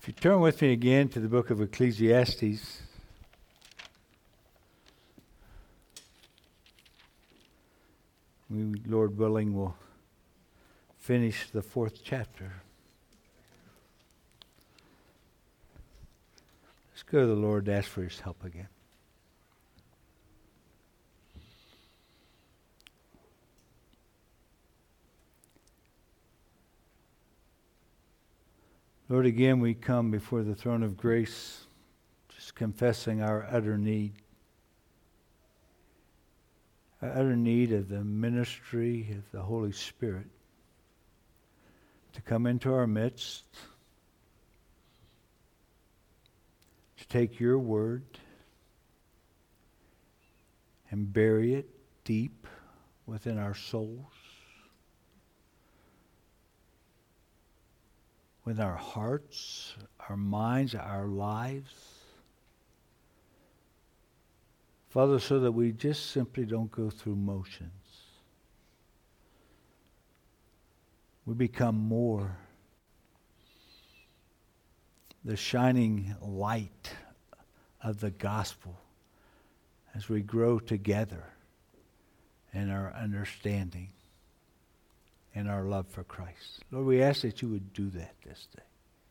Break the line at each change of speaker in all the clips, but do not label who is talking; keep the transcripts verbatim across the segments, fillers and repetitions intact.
If you turn with me again to the book of Ecclesiastes, we, Lord willing, will finish the fourth chapter. Let's go to the Lord to ask for His help again. Lord, again we come before the throne of grace, just confessing our utter need. Our utter need of the ministry of the Holy Spirit to come into our midst, to take your word and bury it deep within our souls, with our hearts, our minds, our lives. Father, so that we just simply don't go through motions. We become more the shining light of the gospel as we grow together in our understanding and our love for Christ. Lord, we ask that you would do that this day.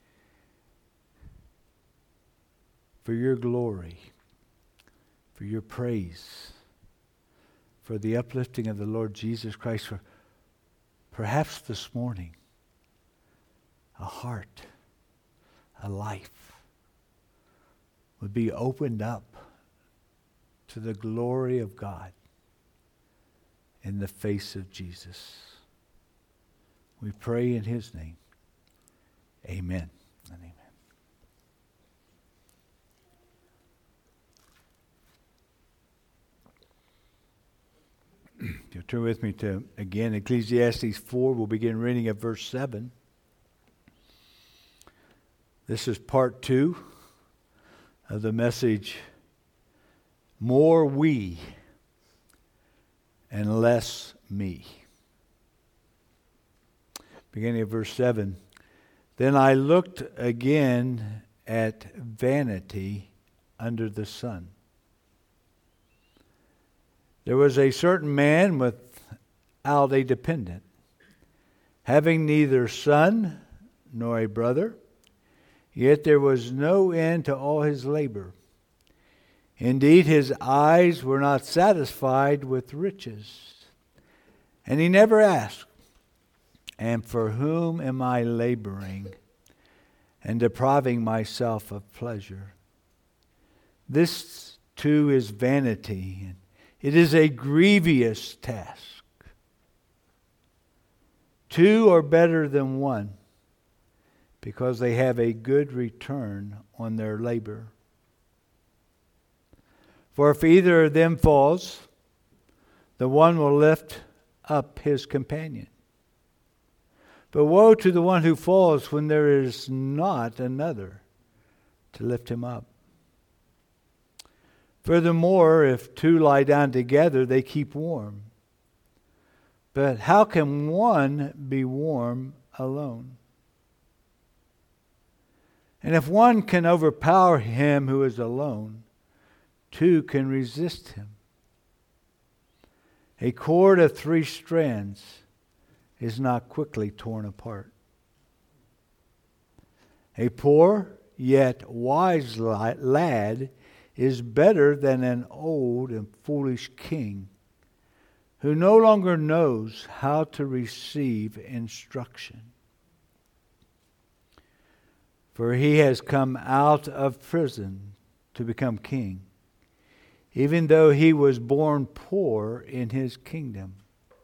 For your glory, for your praise, for the uplifting of the Lord Jesus Christ, for perhaps this morning, a heart, a life would be opened up to the glory of God in the face of Jesus. We pray in His name. Amen and amen. If you'll turn with me to, again, Ecclesiastes four, we'll begin reading at verse seven. This is part two of the message, More We and Less Me. Beginning of verse seven. Then I looked again at vanity under the sun. There was a certain man without a dependent, having neither son nor a brother, yet there was no end to all his labor. Indeed, his eyes were not satisfied with riches, and he never asked, and for whom am I laboring and depriving myself of pleasure? This too is vanity, and it is a grievous task. Two are better than one, because they have a good return on their labor. For if either of them falls, the one will lift up his companion. But woe to the one who falls when there is not another to lift him up. Furthermore, if two lie down together, they keep warm. But how can one be warm alone? And if one can overpower him who is alone, two can resist him. A cord of three strands is not quickly torn apart. A poor yet wise lad is better than an old and foolish king who no longer knows how to receive instruction. For he has come out of prison to become king, even though he was born poor in his kingdom.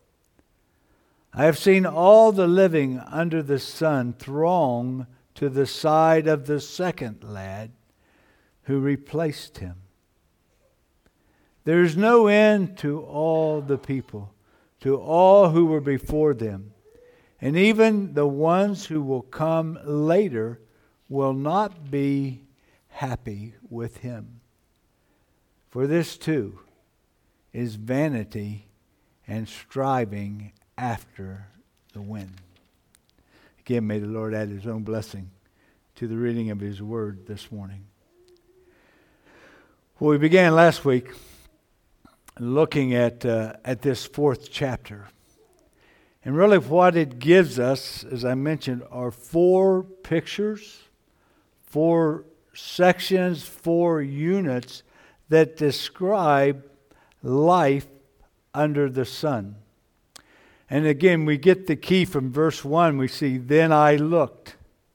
I have seen all the living under the sun throng to the side of the second lad who replaced him. There is no end to all the people, to all who were before them, and even the ones who will come later will not be happy with him. For this too is vanity and striving after the wind. Again, may the Lord add His own blessing to the reading of His Word this morning. Well, we began last week looking at uh, at this fourth chapter. And really what it gives us, as I mentioned, are four pictures, four sections, four units that describe life under the sun. And again, we get the key from verse one. We see, then I looked.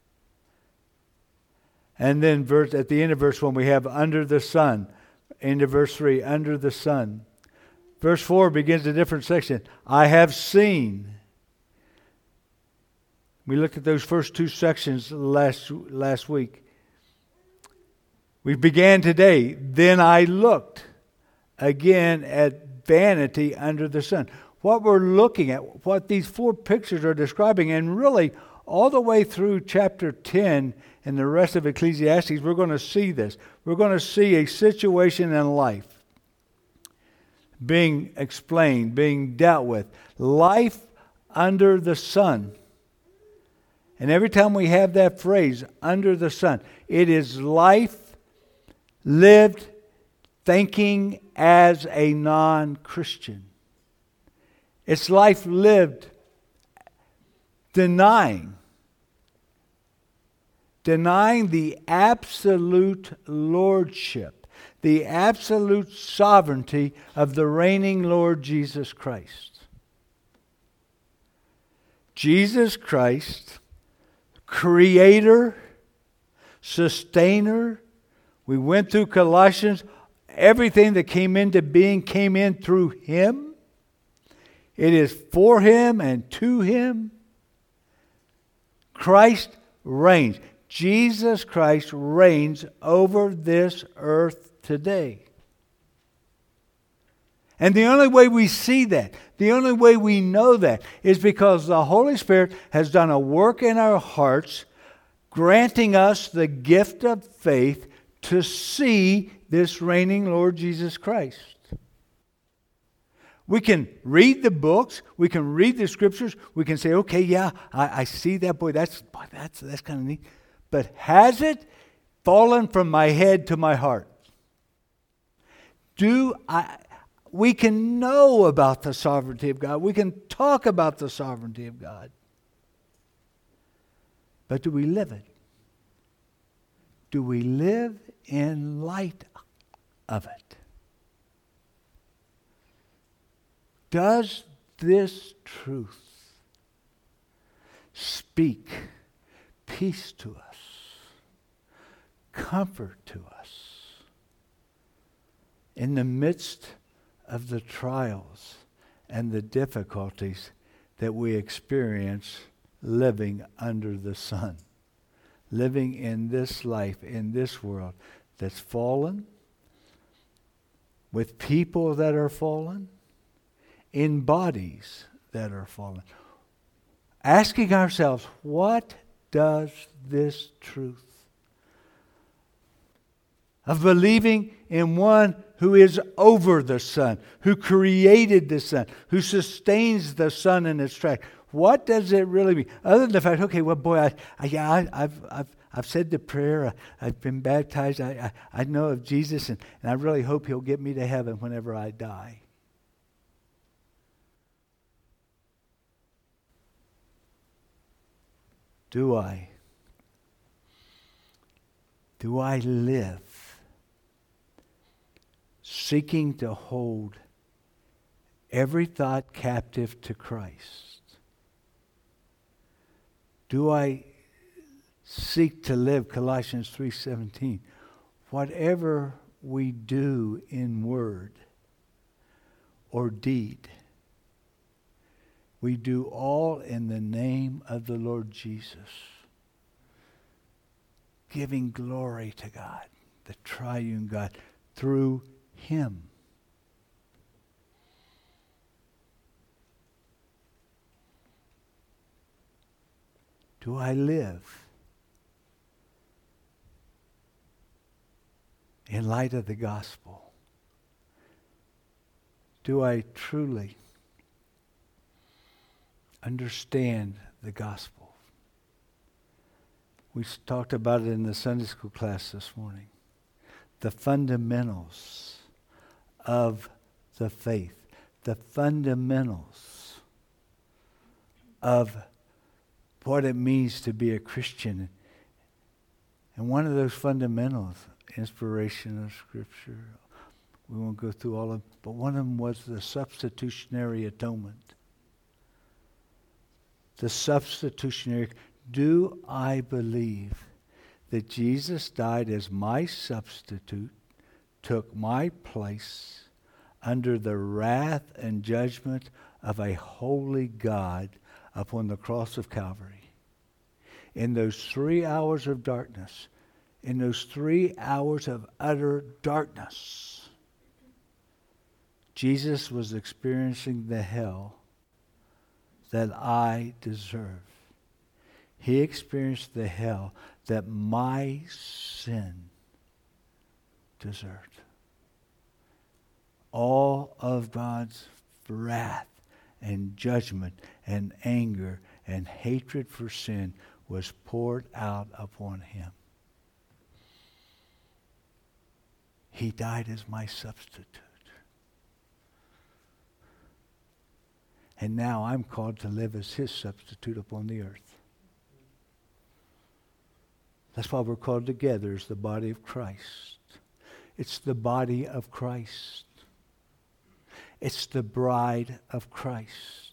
And then verse, at the end of verse one, we have under the sun. End of verse three, under the sun. Verse four begins a different section. I have seen. We looked at those first two sections last, last week. We began today. Then I looked again at vanity under the sun. What we're looking at, what these four pictures are describing, and really all the way through chapter ten and the rest of Ecclesiastes, we're going to see this. We're going to see a situation in life being explained, being dealt with. Life under the sun. And every time we have that phrase, under the sun, it is life lived thinking as a non-Christian. It's life lived denying. Denying the absolute lordship, the absolute sovereignty of the reigning Lord Jesus Christ. Jesus Christ, Creator, Sustainer. We went through Colossians. Everything that came into being came in through Him. It is for Him and to Him. Christ reigns. Jesus Christ reigns over this earth today. And the only way we see that, the only way we know that, is because the Holy Spirit has done a work in our hearts, granting us the gift of faith to see this reigning Lord Jesus Christ. We can read the books, we can read the scriptures, we can say, okay, yeah, I, I see that, boy, that's, boy, that's, that's kind of neat. But has it fallen from my head to my heart? Do I... We can know about the sovereignty of God. We can talk about the sovereignty of God. But do we live it? Do we live in light of it? Does this truth speak peace to us, comfort to us in the midst of the trials and the difficulties that we experience living under the sun, living in this life, in this world that's fallen, with people that are fallen, in bodies that are fallen. Asking ourselves, what does this truth of believing in one who is over the sun, who created the sun, who sustains the sun in its track. What does it really mean? Other than the fact, okay, well, boy, I, I, yeah, I, I've, I've, I've said the prayer. I, I've been baptized. I, I, I know of Jesus, and, and I really hope He'll get me to heaven whenever I die. Do I? Do I live seeking to hold every thought captive to Christ? Do I seek to live, Colossians three seventeen, whatever we do in word or deed, we do all in the name of the Lord Jesus, giving glory to God, the triune God, through Him. Do I live in light of the gospel? Do I truly understand the gospel? We talked about it in the Sunday school class this morning. The fundamentals of the faith. The fundamentals of what it means to be a Christian. And one of those fundamentals, inspiration of Scripture, we won't go through all of them, but one of them was the substitutionary atonement. The substitutionary, do I believe that Jesus died as my substitute, took my place under the wrath and judgment of a holy God upon the cross of Calvary? In those three hours of darkness, in those three hours of utter darkness, Jesus was experiencing the hell that I deserve. He experienced the hell that my sin deserved. All of God's wrath and judgment and anger and hatred for sin was poured out upon him. He died as my substitute. And now I'm called to live as his substitute upon the earth. That's why we're called together as the body of Christ. It's the body of Christ. It's the bride of Christ.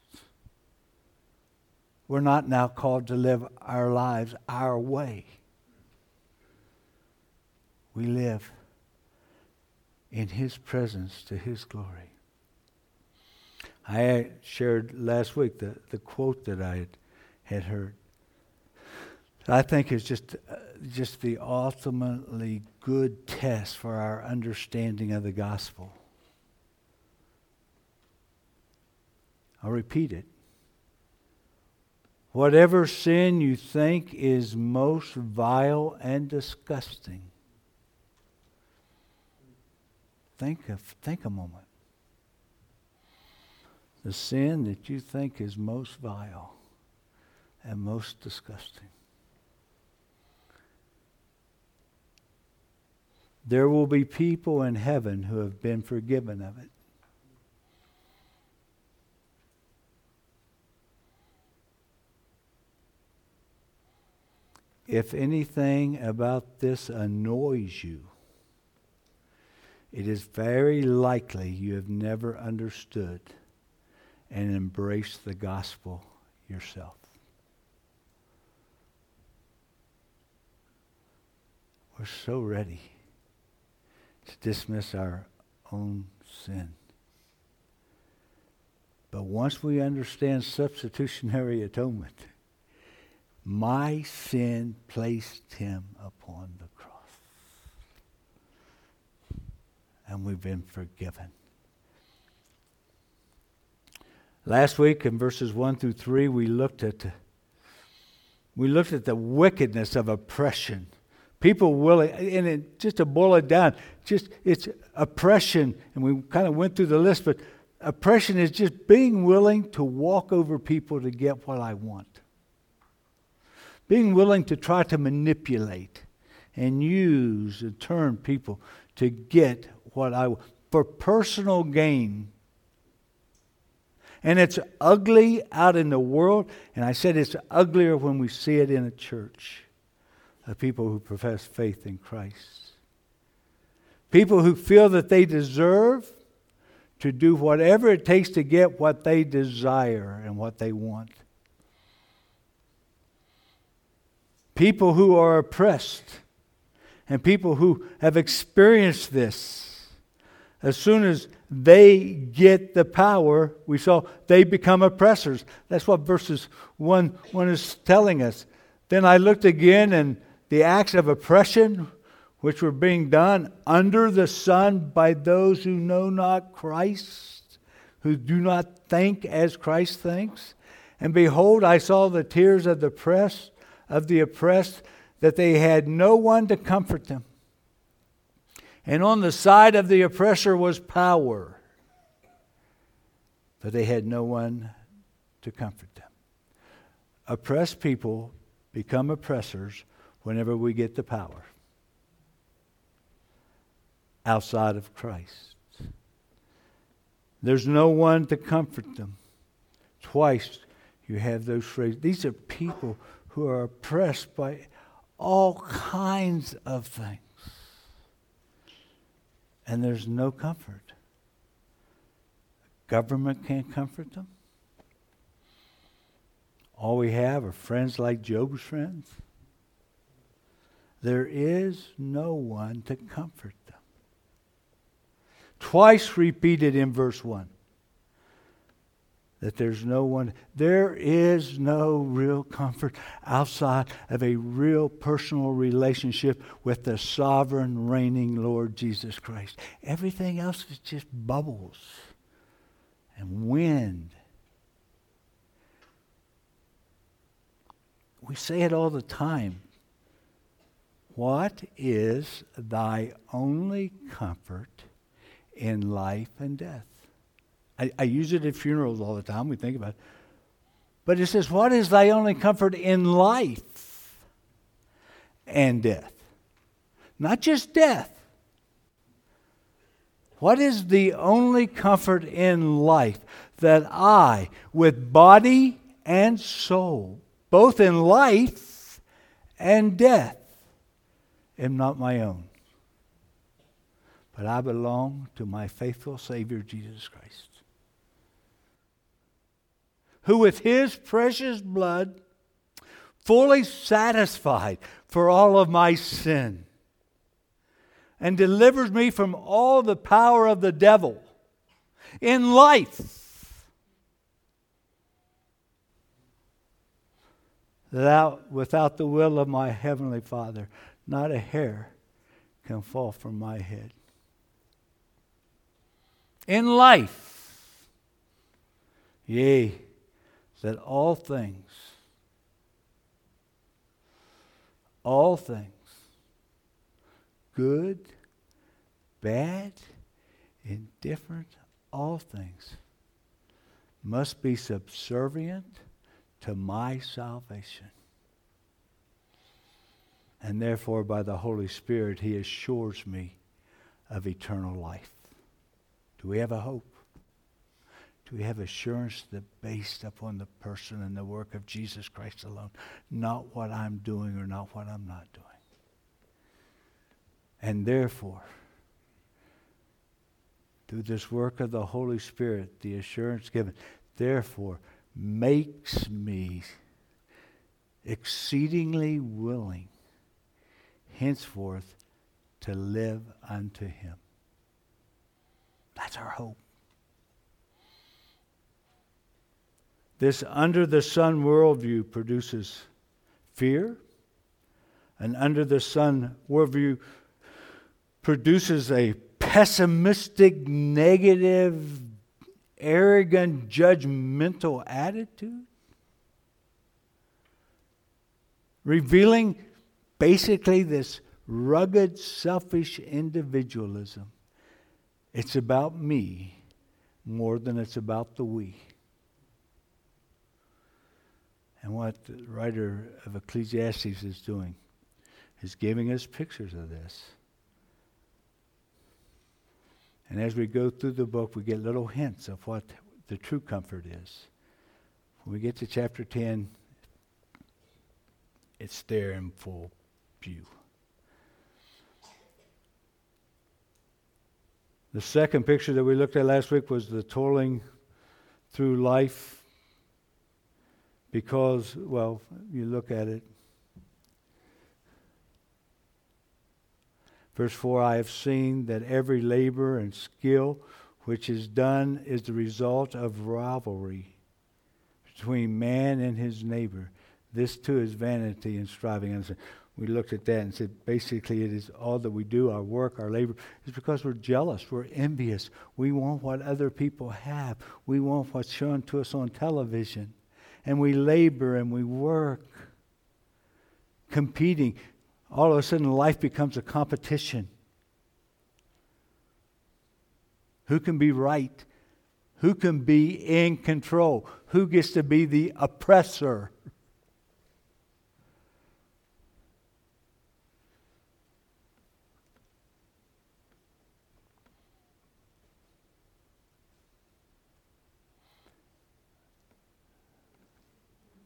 We're not now called to live our lives our way. We live in his presence to his glory. I shared last week the, the quote that I had, had heard. I think is just, uh, just the ultimately good test for our understanding of the gospel. I'll repeat it. Whatever sin you think is most vile and disgusting, think of think a moment. The sin that you think is most vile and most disgusting. There will be people in heaven who have been forgiven of it. If anything about this annoys you, it is very likely you have never understood and embraced the gospel yourself. We're so ready to dismiss our own sin. But once we understand substitutionary atonement, my sin placed him upon the cross. And we've been forgiven. Last week in verses one through three, we looked at we looked at the wickedness of oppression. People willing, and it, just to boil it down, just it's oppression, and we kind of went through the list, but oppression is just being willing to walk over people to get what I want. Being willing to try to manipulate and use and turn people to get what I want for personal gain. And it's ugly out in the world, and I said it's uglier when we see it in a church of people who profess faith in Christ. People who feel that they deserve to do whatever it takes to get what they desire and what they want. People who are oppressed and people who have experienced this. As soon as they get the power, we saw they become oppressors. That's what verses one, one is telling us. Then I looked again, and the acts of oppression which were being done under the sun by those who know not Christ, who do not think as Christ thinks. And behold, I saw the tears of the oppressed, of the oppressed, that they had no one to comfort them. And on the side of the oppressor was power, but they had no one to comfort them. Oppressed people become oppressors whenever we get the power outside of Christ. There's no one to comfort them. Twice you have those phrases. These are people who are oppressed by all kinds of things. And there's no comfort. Government can't comfort them. All we have are friends like Job's friends. There is no one to comfort them. Twice repeated in verse one that there's no one, there is no real comfort outside of a real personal relationship with the sovereign reigning Lord Jesus Christ. Everything else is just bubbles and wind. We say it all the time. What is thy only comfort in life and death? I, I use it at funerals all the time. We think about it. But it says, what is thy only comfort in life and death? Not just death. What is the only comfort in life? That I, with body and soul, both in life and death, am not my own, but I belong to my faithful Savior, Jesus Christ, who with his precious blood fully satisfied for all of my sin and delivers me from all the power of the devil in life, that without the will of my heavenly Father, not a hair can fall from my head. In life, yea, that all things, all things, good, bad, indifferent, all things, must be subservient to my salvation. And therefore, by the Holy Spirit, he assures me of eternal life. Do we have a hope? Do we have assurance that based upon the person and the work of Jesus Christ alone, not what I'm doing or not what I'm not doing? And therefore, through this work of the Holy Spirit, the assurance given, therefore, makes me exceedingly willing henceforth to live unto him. That's our hope. This under the sun worldview produces fear. An under the sun worldview produces a pessimistic, negative, arrogant, judgmental attitude, revealing basically this rugged, selfish individualism. It's about me more than it's about the we. And what the writer of Ecclesiastes is doing is giving us pictures of this. And as we go through the book, we get little hints of what the true comfort is. When we get to chapter ten, it's there in full view. The second picture that we looked at last week was the toiling through life because, well, you look at it. Verse four, I have seen that every labor and skill which is done is the result of rivalry between man and his neighbor. This too is vanity and striving. And we looked at that and said basically it is all that we do, our work, our labor, is because we're jealous, we're envious. We want what other people have. We want what's shown to us on television. And we labor and we work, competing. All of a sudden life becomes a competition. Who can be right? Who can be in control? Who gets to be the oppressor?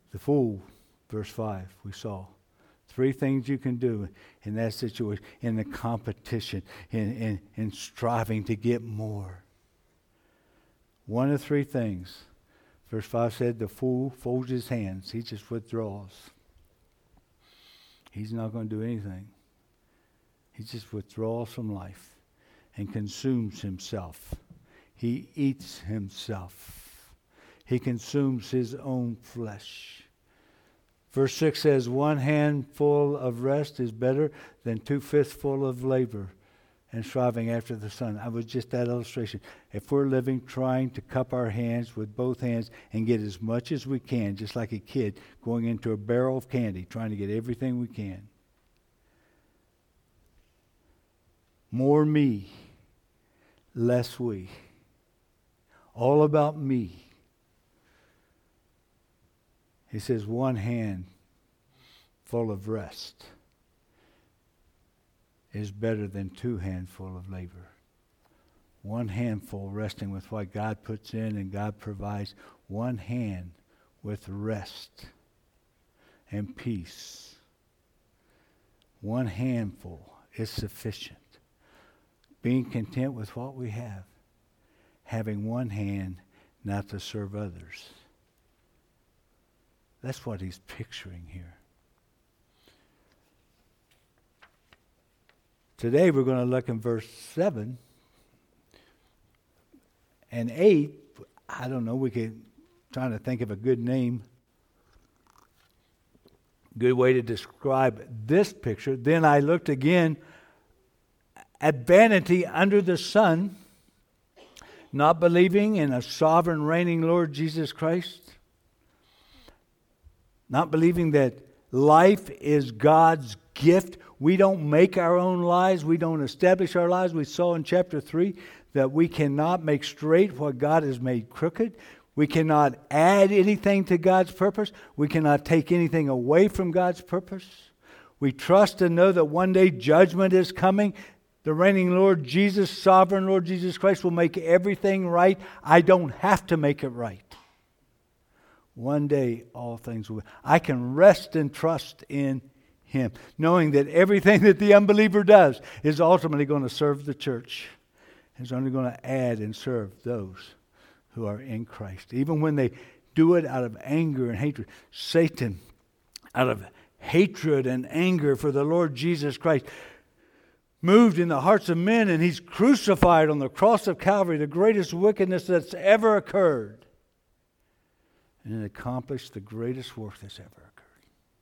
The fool, verse five, we saw. Three things you can do in that situation, in the competition, in, in, in striving to get more. One of three things. Verse five said, the fool folds his hands. He just withdraws. He's not going to do anything. He just withdraws from life and consumes himself. He eats himself. He consumes his own flesh. Verse six says, one handful of rest is better than two fistfuls of labor and striving after the sun. I was just that illustration. If we're living trying to cup our hands with both hands and get as much as we can, just like a kid going into a barrel of candy, trying to get everything we can. More me, less we. All about me. He says one hand full of rest is better than two handful of labor. One handful resting with what God puts in and God provides. One hand with rest and peace. One handful is sufficient. Being content with what we have. Having one hand not to serve others. That's what he's picturing here. Today we're going to look in verse seven and eight. I don't know, we could trying to think of a good name. Good way to describe this picture. Then I looked again at vanity under the sun, not believing in a sovereign reigning Lord Jesus Christ. Not believing that life is God's gift. We don't make our own lives. We don't establish our lives. We saw in chapter three that we cannot make straight what God has made crooked. We cannot add anything to God's purpose. We cannot take anything away from God's purpose. We trust and know that one day judgment is coming. The reigning Lord Jesus, sovereign Lord Jesus Christ, will make everything right. I don't have to make it right. One day, all things will. I can rest and trust in Him, knowing that everything that the unbeliever does is ultimately going to serve the church. Is only going to add and serve those who are in Christ. Even when they do it out of anger and hatred. Satan, out of hatred and anger for the Lord Jesus Christ, moved in the hearts of men, and he's crucified on the cross of Calvary, the greatest wickedness that's ever occurred. And it accomplished the greatest work that's ever occurred.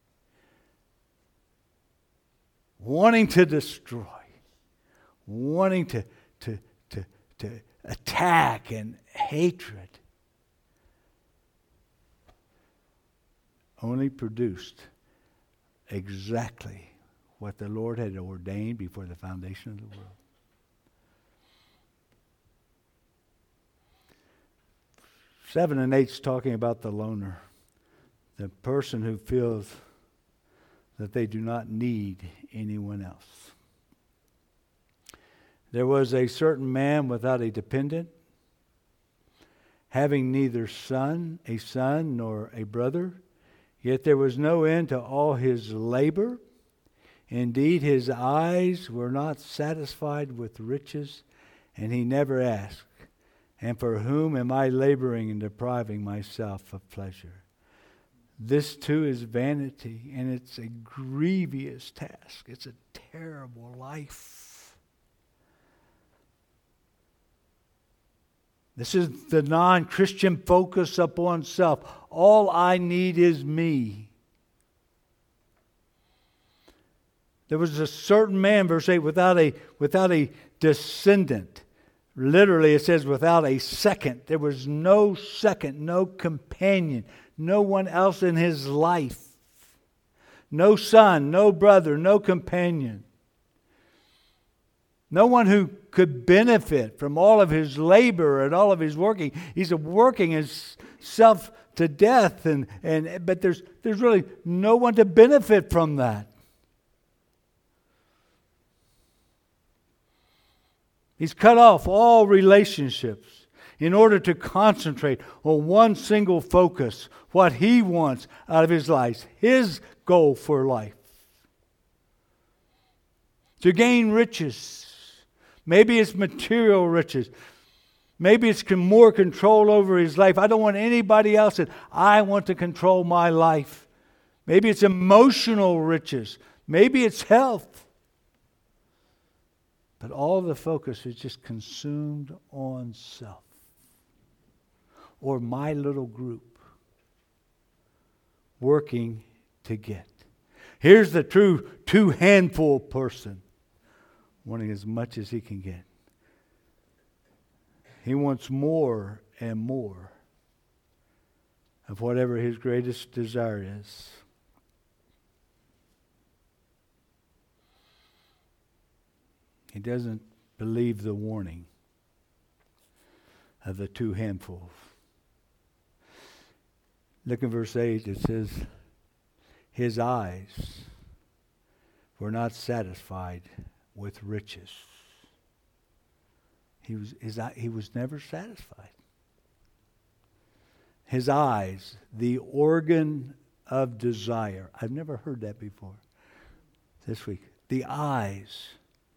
Wanting to destroy. Wanting to, to, to, to attack and hatred. Only produced exactly what the Lord had ordained before the foundation of the world. Seven and eight's talking about the loner, the person who feels that they do not need anyone else. There was a certain man without a dependent, having neither son, a son, nor a brother, yet there was no end to all his labor. Indeed, his eyes were not satisfied with riches, and he never asked, and for whom am I laboring and depriving myself of pleasure? This too is vanity, and it's a grievous task. It's a terrible life. This is the non-Christian focus upon self. All I need is me. There was a certain man, verse eight, without a, without a descendant. Literally, it says without a second. There was no second, no companion, no one else in his life. No son, no brother, no companion. No one who could benefit from all of his labor and all of his working. He's working himself to death, and, and but there's there's really no one to benefit from that. He's cut off all relationships. in order to concentrate on one single focus, what he wants out of his life, his goal for life. To gain riches. Maybe it's material riches. Maybe it's more control over his life. I don't want anybody else. I want to control my life. Maybe it's emotional riches. Maybe it's health. But all the focus is just consumed on self. Or my little group. Working to get. Here's the true two-handful person. Wanting as much as he can get. He wants more and more of whatever his greatest desire is. He doesn't believe the warning of the two handfuls. Look in verse eight, it says, his eyes were not satisfied with riches. He was, his, he was never satisfied. His eyes, the organ of desire. I've never heard that before this week. The eyes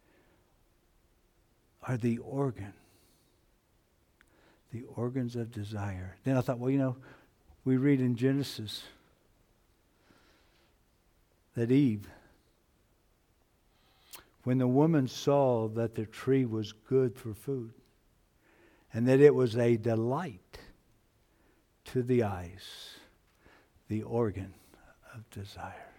are the organ. The organs of desire. Then I thought, well, you know, we read in Genesis that Eve, when the woman saw that the tree was good for food, and that it was a delight to the eyes, the organ of desire.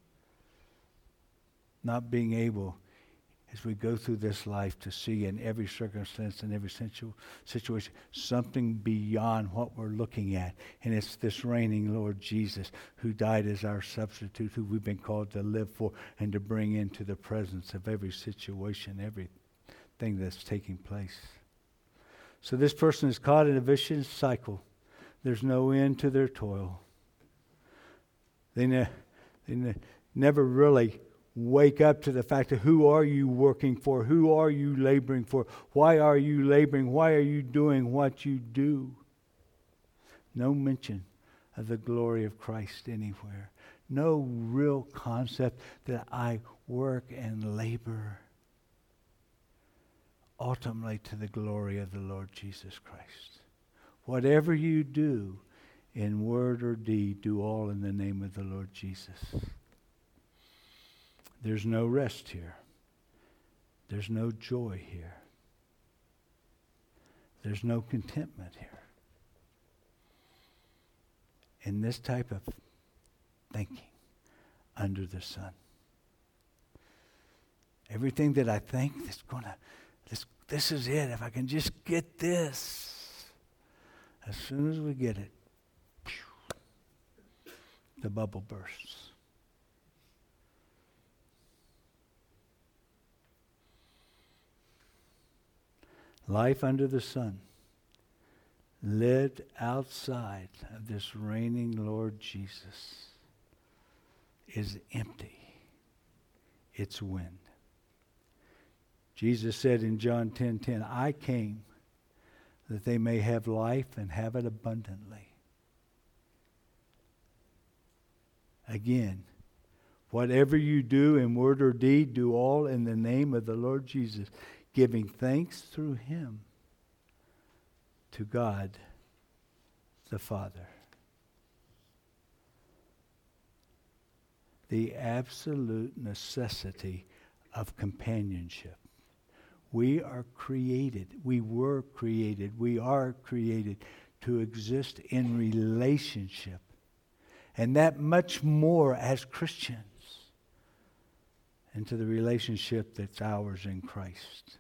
Not being able, as we go through this life, to see in every circumstance and every situ- situation something beyond what we're looking at. And it's this reigning Lord Jesus who died as our substitute, who we've been called to live for and to bring into the presence of every situation, everything that's taking place. So this person is caught in a vicious cycle. There's no end to their toil. They, ne- they ne- never really wake up to the fact of who are you working for? Who are you laboring for? Why are you laboring? Why are you doing what you do? No mention of the glory of Christ anywhere. No real concept that I work and labor ultimately to the glory of the Lord Jesus Christ. Whatever you do in word or deed, do all in the name of the Lord Jesus. There's no rest here. There's no joy here. There's no contentment here. In this type of thinking under the sun. Everything that I think that's going to, this, this is it. If I can just get this. As soon as we get it, pew, the bubble bursts. Life under the sun, lived outside of this reigning Lord Jesus, is empty. It's wind. Jesus said in John ten ten, I came that they may have life and have it abundantly. Again, whatever you do in word or deed, do all in the name of the Lord Jesus, giving thanks through him to God the Father. The absolute necessity of companionship. We are created, we were created, we are created to exist in relationship. And that much more as Christians into the relationship that's ours in Christ.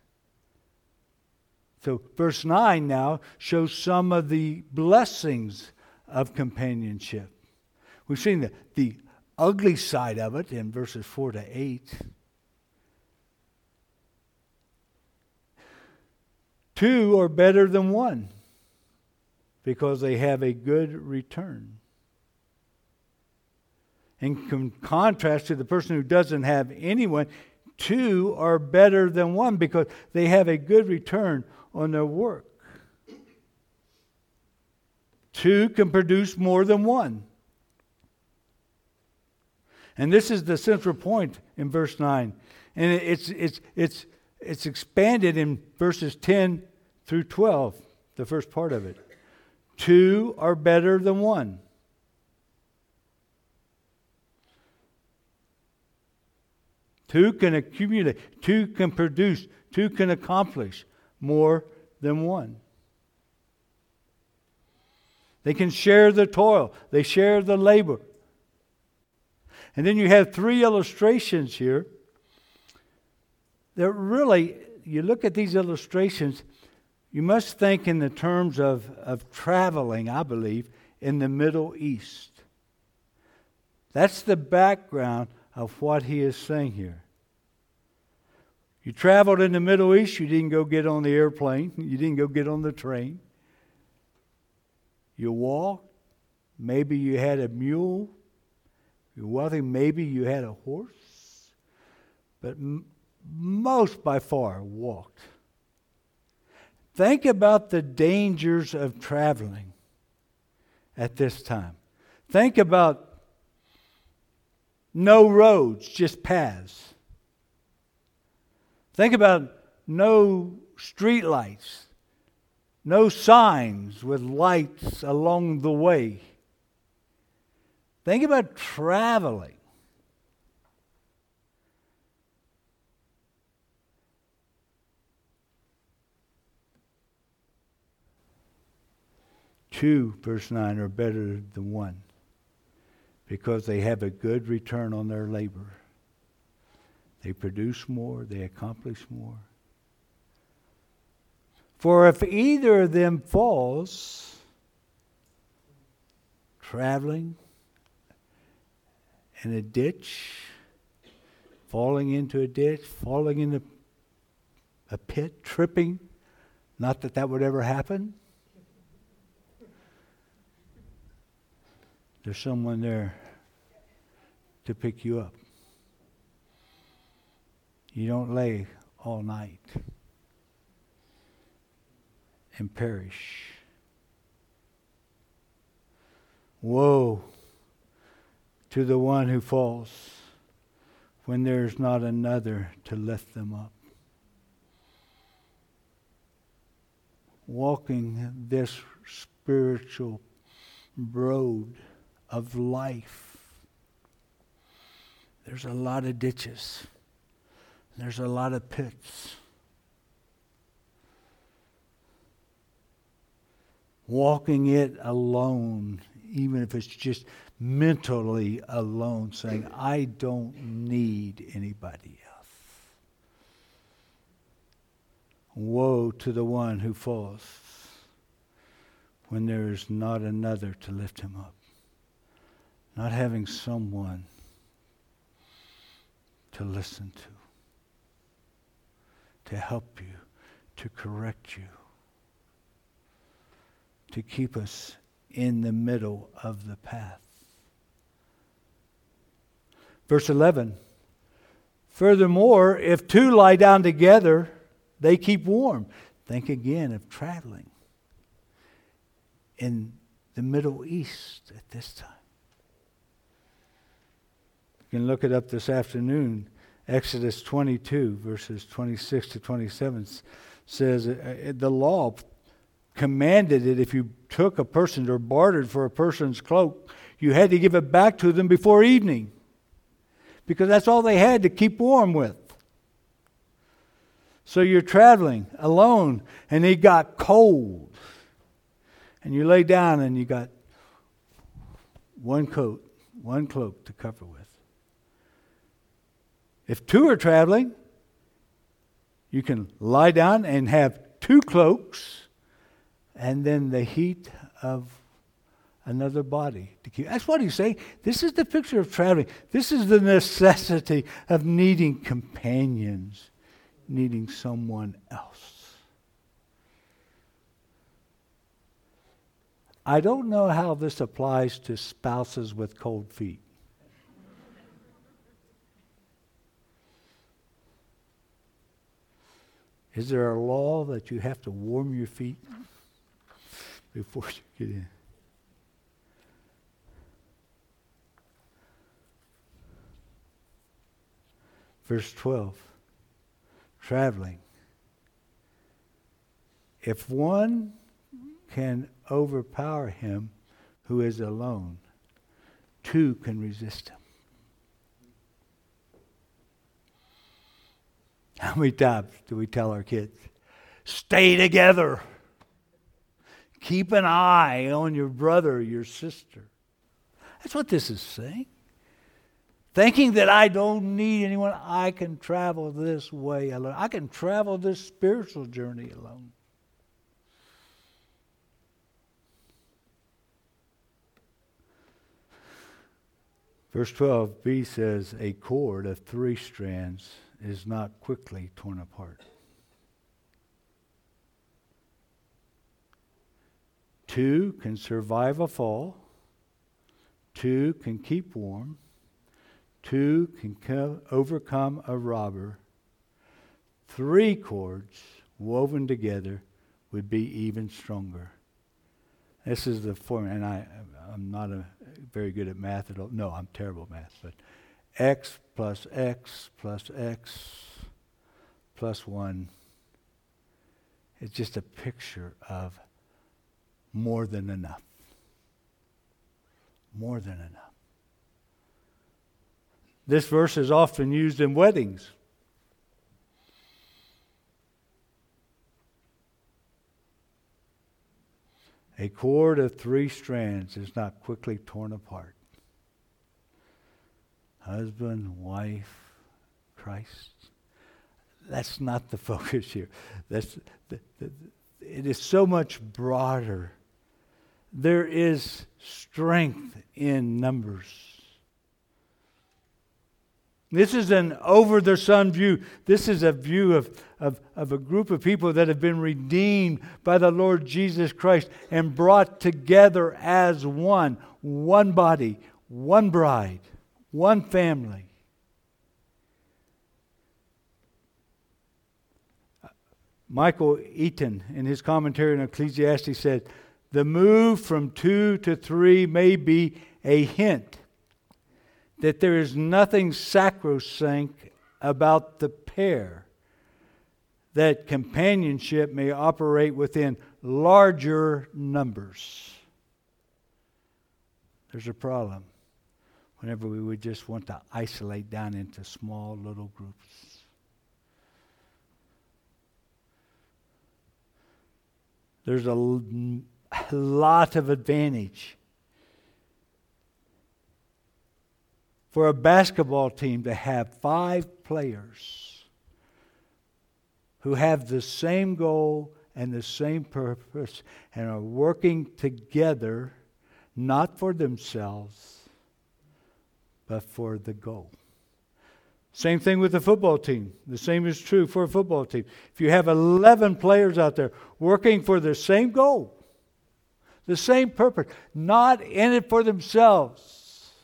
So verse nine now shows some of the blessings of companionship. We've seen the, the ugly side of it in verses four to eight. Two are better than one because they have a good return. In con- contrast to the person who doesn't have anyone, two are better than one because they have a good return on their work. Two can produce more than one. And this is the central point in verse nine. And it's it's it's it's expanded in verses ten through twelve, the first part of it. Two are better than one. Two can accumulate, two can produce, two can accomplish more than one. They can share the toil, they share the labor. And then you have three illustrations here. They're really, you look at these illustrations, you must think in the terms of, of traveling, I believe, in the Middle East. That's the background of what he is saying here. You traveled in the Middle East, you didn't go get on the airplane, you didn't go get on the train. You walked, maybe you had a mule, you're wealthy, maybe you had a horse, but m- most by far walked. Think about the dangers of traveling at this time. Think about no roads, just paths. Think about no street lights, no signs with lights along the way. Think about traveling. Two, verse nine, are better than one because they have a good return on their labor. They produce more, they accomplish more. For if either of them falls, traveling in a ditch, falling into a ditch, falling into a pit, tripping, not that that would ever happen. There's someone there to pick you up. You don't lay all night and perish. Woe to the one who falls when there's not another to lift them up. Walking this spiritual road of life, there's a lot of ditches. There's a lot of pits. Walking it alone, even if it's just mentally alone, saying, I don't need anybody else. Woe to the one who falls when there is not another to lift him up. Not having someone to listen to. To help you, to correct you, to keep us in the middle of the path. Verse eleven, furthermore, if two lie down together, they keep warm. Think again of traveling in the Middle East at this time. You can look it up this afternoon. Exodus twenty-two, verses twenty-six to twenty-seven says uh, the law commanded that if you took a person or bartered for a person's cloak, you had to give it back to them before evening. Because that's all they had to keep warm with. So you're traveling alone and it got cold. And you lay down and you got one coat, one cloak to cover with. If two are traveling, you can lie down and have two cloaks and then the heat of another body to keep. That's what he's saying. This is the picture of traveling. This is the necessity of needing companions, needing someone else. I don't know how this applies to spouses with cold feet. Is there a law that you have to warm your feet before you get in? Verse twelve. Traveling. If one can overpower him who is alone, two can resist him. How many times do we tell our kids, stay together? Keep an eye on your brother, your sister. That's what this is saying. Thinking that I don't need anyone, I can travel this way alone. I can travel this spiritual journey alone. Verse twelve b says, a cord of three strands is not quickly torn apart. Two can survive a fall. Two can keep warm. Two can co- overcome a robber. Three cords woven together would be even stronger. This is the formula, and I, I'm not a, very good at math at all. No, I'm terrible at math. But x plus x plus x plus one. It's just a picture of more than enough. More than enough. This verse is often used in weddings. A cord of three strands is not quickly torn apart. Husband, wife, Christ. That's not the focus here. That's the, the, it is so much broader. There is strength in numbers. This is an over-the-sun view. This is a view of, of, of a group of people that have been redeemed by the Lord Jesus Christ and brought together as one. One body, one bride, one family. Michael Eaton, in his commentary on Ecclesiastes, said, the move from two to three may be a hint that there is nothing sacrosanct about the pair, that companionship may operate within larger numbers. There's a problem whenever we would just want to isolate down into small little groups. There's a, a lot of advantage for a basketball team to have five players who have the same goal and the same purpose and are working together, not for themselves, but for the goal. Same thing with the football team. The same is true for a football team. If you have eleven players out there working for the same goal, the same purpose, not in it for themselves,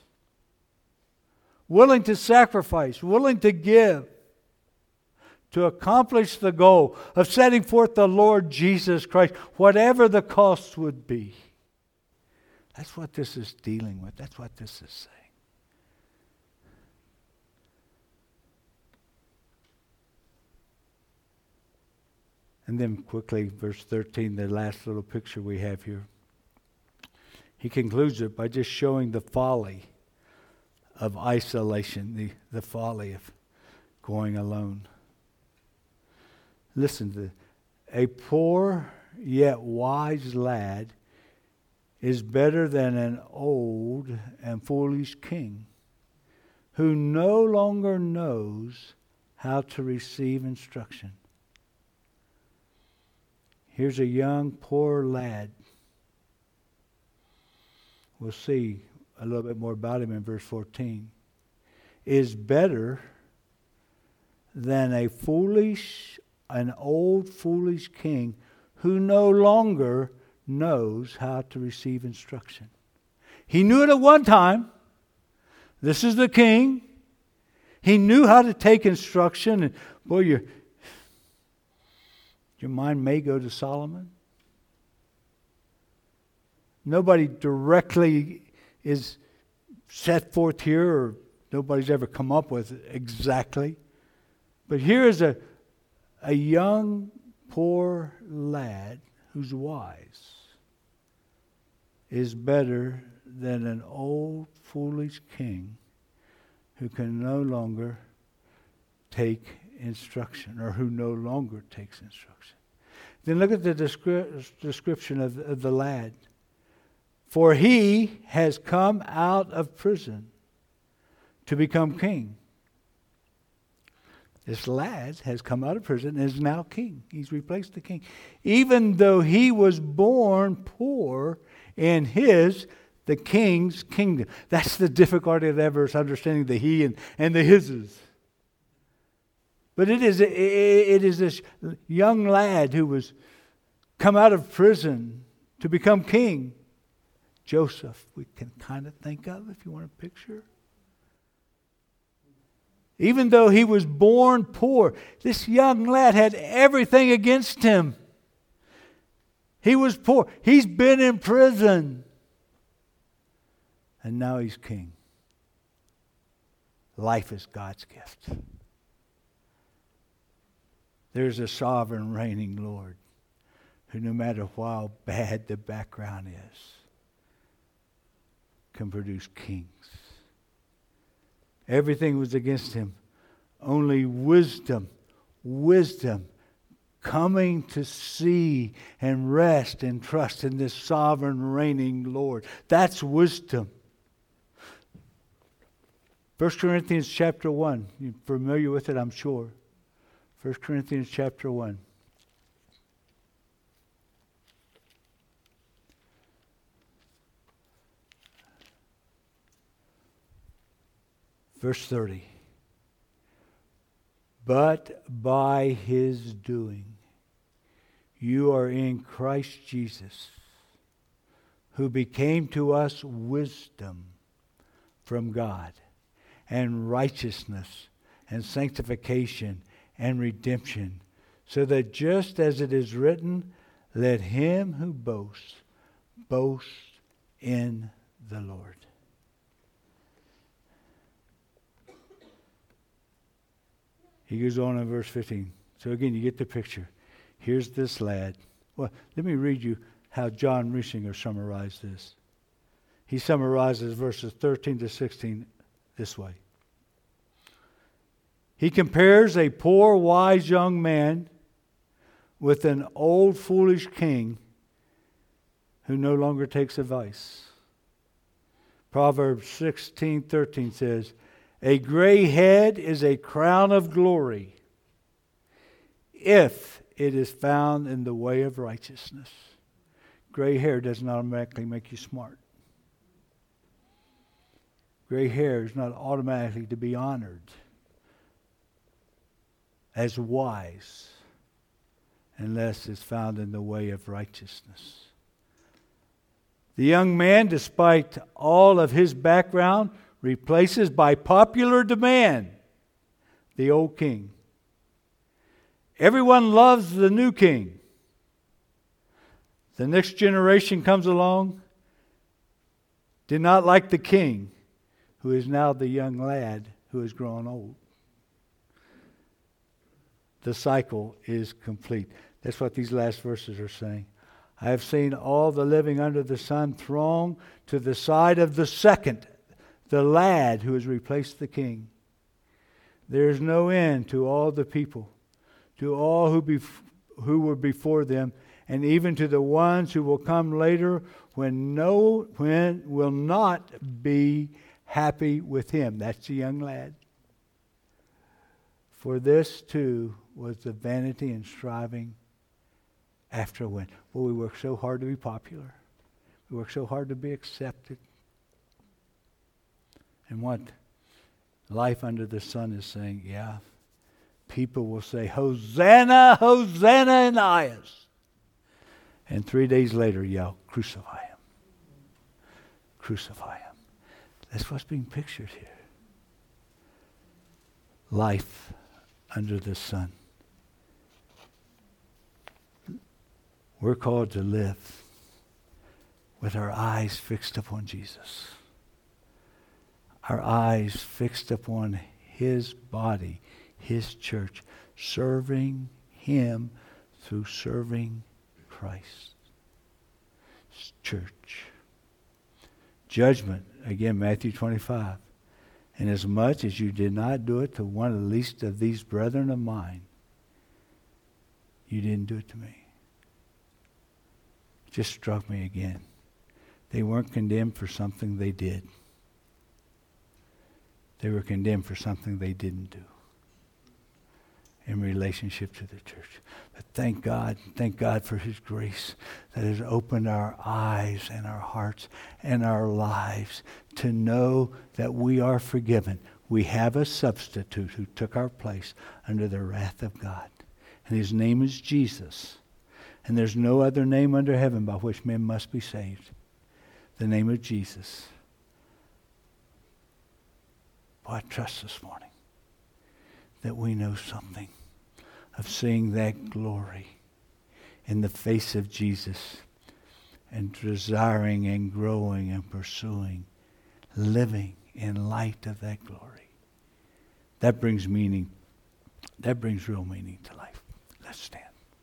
willing to sacrifice, willing to give, to accomplish the goal of setting forth the Lord Jesus Christ, whatever the cost would be. That's what this is dealing with. That's what this is saying. And then quickly, verse thirteen, the last little picture we have here. He concludes it by just showing the folly of isolation, the, the folly of going alone. Listen to this. A poor yet wise lad is better than an old and foolish king who no longer knows how to receive instruction. Here's a young, poor lad. We'll see a little bit more about him in verse fourteen. Is better than a foolish, an old foolish king who no longer knows how to receive instruction. He knew it at one time. This is the king. He knew how to take instruction. And boy, your, your mind may go to Solomon. Nobody directly is set forth here, or nobody's ever come up with it exactly. But here is a, a young, poor lad who's wise is better than an old, foolish king who can no longer take instruction, or who no longer takes instruction. Then look at the descri- description of, of the lad. For he has come out of prison to become king. This lad has come out of prison and is now king. He's replaced the king. Even though he was born poor in his, the king's kingdom. That's the difficulty of ever understanding the he and, and the hises. But it is, it, it is this young lad who was come out of prison to become king. Joseph, we can kind of think of, if you want a picture. Even though he was born poor, this young lad had everything against him. He was poor. He's been in prison. And now he's king. Life is God's gift. There's a sovereign reigning Lord who, no matter how bad the background is, can produce kings. Everything was against him. Only wisdom, wisdom, coming to see and rest and trust in this sovereign reigning Lord. That's wisdom. First Corinthians chapter one. You're familiar with it, I'm sure. First Corinthians chapter one. Verse thirty. But by his doing, you are in Christ Jesus, who became to us wisdom from God, and righteousness, and sanctification, and redemption, so that just as it is written, let him who boasts, boast in the Lord. He goes on in verse fifteen. So again, you get the picture. Here's this lad. Well, let me read you how John Riesinger summarized this. He summarizes verses thirteen to sixteen this way. He compares a poor, wise young man with an old, foolish king who no longer takes advice. Proverbs sixteen thirteen says, a gray head is a crown of glory if it is found in the way of righteousness. Gray hair does not automatically make you smart. Gray hair is not automatically to be honored as wise unless it's found in the way of righteousness. The young man, despite all of his background, replaces by popular demand the old king. Everyone loves the new king. The next generation comes along, did not like the king, who is now the young lad who has grown old. The cycle is complete. That's what these last verses are saying. I have seen all the living under the sun thrown to the side of the second, the lad who has replaced the king. There is no end to all the people, to all who, bef- who were before them, and even to the ones who will come later, when no when will not be happy with him. That's the young lad. For this too was the vanity and striving after wind. Well, we work so hard to be popular. We work so hard to be accepted. And what life under the sun is saying, yeah, people will say, Hosanna, Hosanna in the highest. And three days later yell, crucify him. Crucify him. That's what's being pictured here. Life under the sun. We're called to live with our eyes fixed upon Jesus. Our eyes fixed upon his body, his church, serving him through serving Christ. Church. Judgment, again, Matthew twenty-five. Inasmuch as you did not do it to one of the least of these brethren of mine, you didn't do it to me. It just struck me again. They weren't condemned for something they did. They were condemned for something they didn't do in relationship to the church. But thank God, thank God for his grace that has opened our eyes and our hearts and our lives to know that we are forgiven. We have a substitute who took our place under the wrath of God. And his name is Jesus. And there's no other name under heaven by which men must be saved. The name of Jesus. Boy, I trust this morning that we know something of seeing that glory in the face of Jesus and desiring and growing and pursuing, living in light of that glory. That brings meaning. That brings real meaning to life. Let's stand.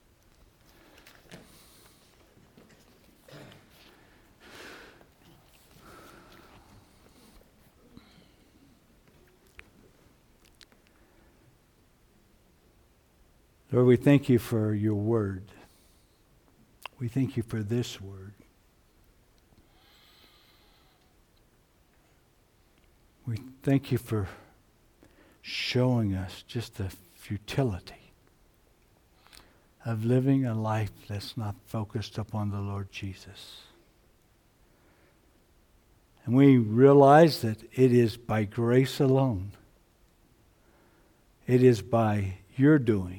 Lord, we thank you for your word. We thank you for this word. We thank you for showing us just the futility of living a life that's not focused upon the Lord Jesus. And we realize that it is by grace alone. It is by your doing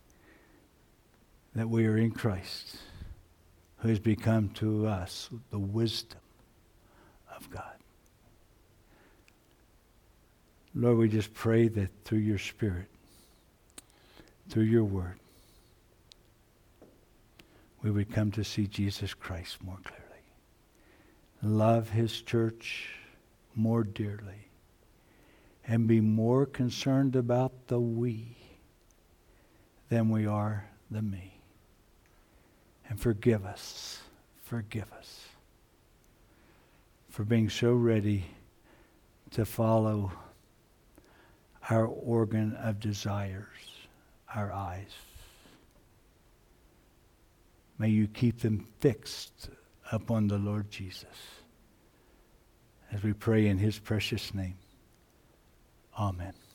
that we are in Christ, who has become to us the wisdom of God. Lord, we just pray that through your Spirit, through your word, we would come to see Jesus Christ more clearly. Love his church more dearly. And be more concerned about the we than we are the me. And forgive us, forgive us for being so ready to follow our organ of desires, our eyes. May you keep them fixed upon the Lord Jesus. As we pray in his precious name. Amen.